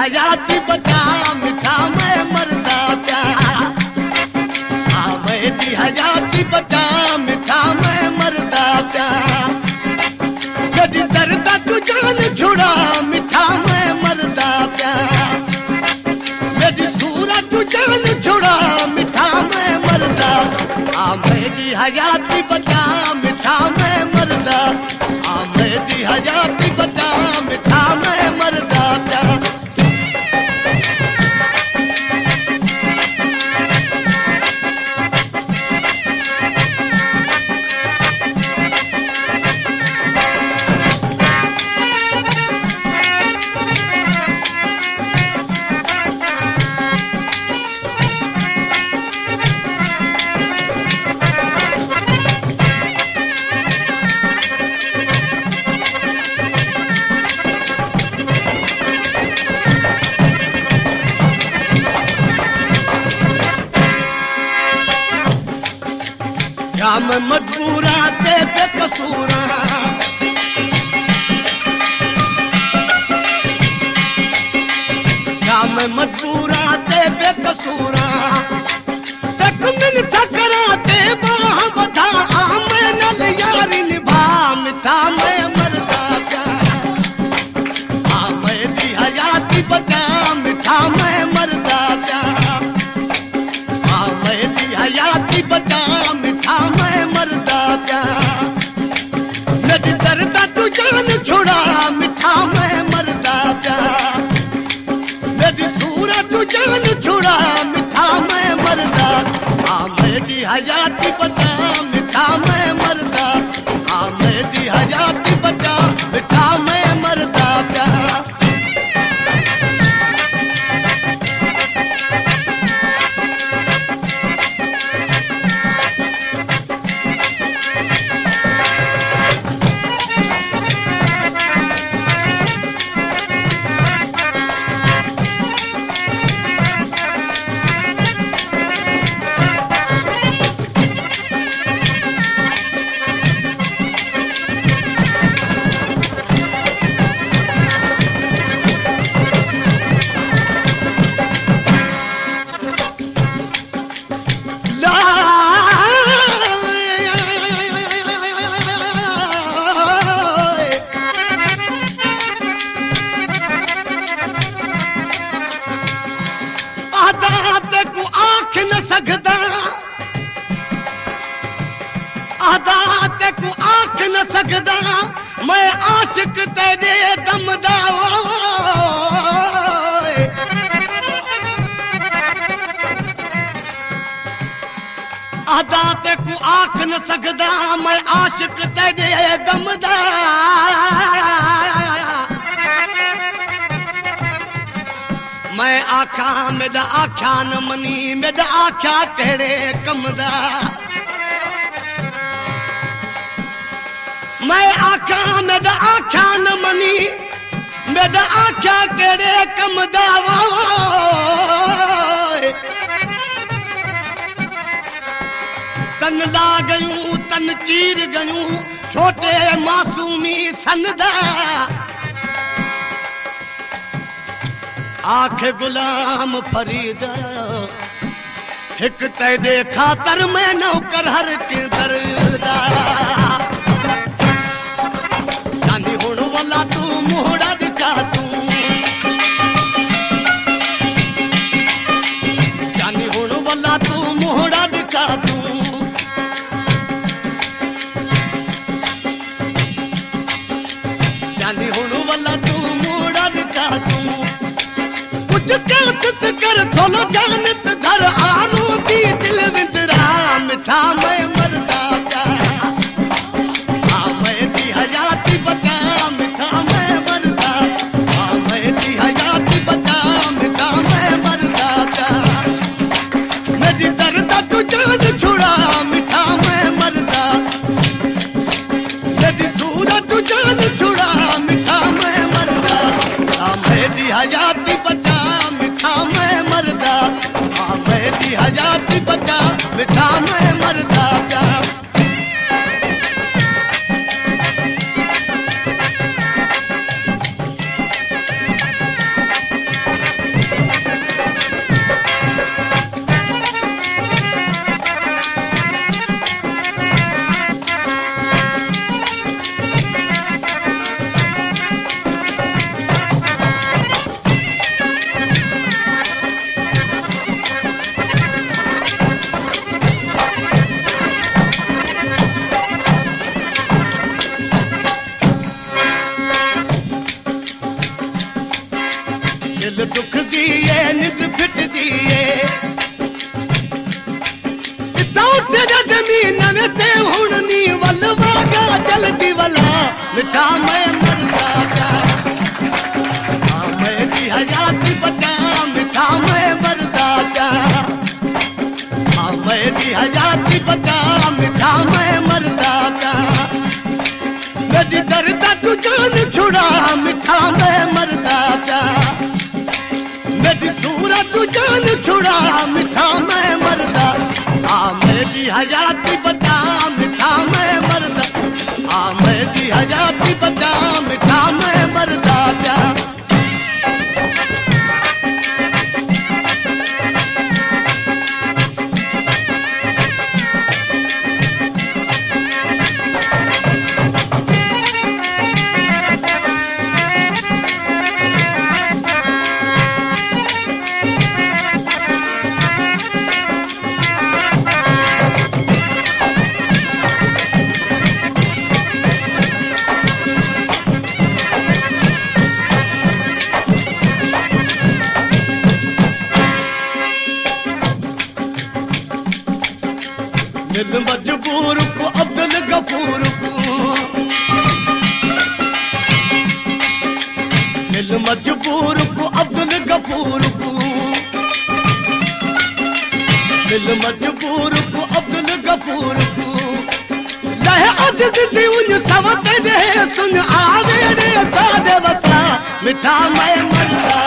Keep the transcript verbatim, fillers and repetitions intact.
हयाती बचा मिठा मैं मरदा प्यार। आ मेरी हयाती बचा मिठा मैं मरदा प्यार। कदी दर्द तू जान छुड़ा मिठा मैं मरदा प्यार। मेरी सूरत तू जान छुड़ा मिठा मैं मरदा। आ मेरी हयाती बचा मिठा मैं मरदा। आ मेरी हयाती बचा मिठा मैं मरदा प्यार। क्या मैं मजबूरा ते बेकसूरा। क्या मैं मजबूरा ते बेकसूरा। तक मिन थकरा ते बाह बधा आ मैं नल यारी निभा मिठा मैं मरदा प्यार। आ मेरी हयाती बचा मिठा मैं मरदा प्यार। आ मेरी हयाती बचा मिठा मैं मरदा प्यार। मेरी दर्द तू जान छुड़ा मिठा मैं मरदा प्यार। मेरी सूरत तू जान छुड़ा मिठा मैं मरदा। आ मेरी हयाती बचा मिठा मैं मरदा। आ मेरी हयाती बचा मिठा मैं मरदा प्यार। आदा को आख न सकदा मैं आशिक तेरे दमदा। आदा को आख न सकदा मैं आशिक तेरे दमदा। मैं आखा मेरा आख्या न मनी मेरा आख्या तेरे कमदा। मैं आख्या मेरा आख्या न मनी मेरा आख्या तेरे कमदा। तन ला गयूं तन चीर गयूं छोटे मासूमी सनदा। आख गुलाम फरीदा हिक तेरे खातर मैं नौकर हर के दरदा। जानी हुण वाला तू मोहड़ा दिखा तू। जानी हुण वाला तू मोहड़ा दिखा तू। जानी हुण वाला तू मोहड़ा दिखा तू। कुछ कासत कर थोलो जानत धर आरू दी दिल विंदरा मिठा मैं मरदा प्यार। आ मेरी हयाती बचा मिठा मैं मरदा। आ मेरी हयाती बचा मिठा मैं मरदा प्यार। मेरी दर्द तू जान छुड़ा मिठा मैं मरदा। मेरी सूरत तू जान छुड़ा मिठा मैं मरदा। आ मेरी हयाती बचा मिठा मैं मरदा। सौते जमीन में ते हुणनी वलवा गा जल्दी वला मिठा मैं मरदा क्या हाँ मैं भी हयाती बचा मिठा मैं मरदा क्या हाँ मैं भी हयाती बचा मिठा मैं मरदा क्या मेरी दर्द तू जान छुड़ा मिठा मैं मरदा क्या मेरी सूरत तू जान छुड़ा मिठा मैं मरदा हाँ मेरी हयाती बचा मिठा मैं मरदा हाँ मेरी हयाती बचा मिठा मैं मरदा क्या दिल मजबूर को अब्दुल गफूर को दिल मजबूर को अब्दुल गफूर को दिल मजबूर को अब्दुल गफूर को लह अजद दिउन सवत दे सुन आवे रे सादे वसा मिठा मैं मरदा